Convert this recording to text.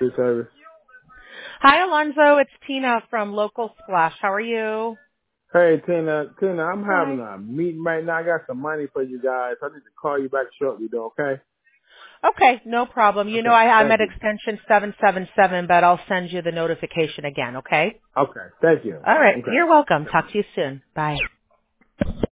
good service. Hi, Alonzo. It's Tina from Local Splash. How are you? Hey, Tina, I'm Hi. having a meeting right now. I got some money for you guys. I need to call you back shortly, though, okay? Okay, no problem. You know Okay, I'm thank at you. extension 777, but I'll send you the notification again, okay? Okay, thank you. All right. Okay. You're welcome. Talk to you soon. Bye.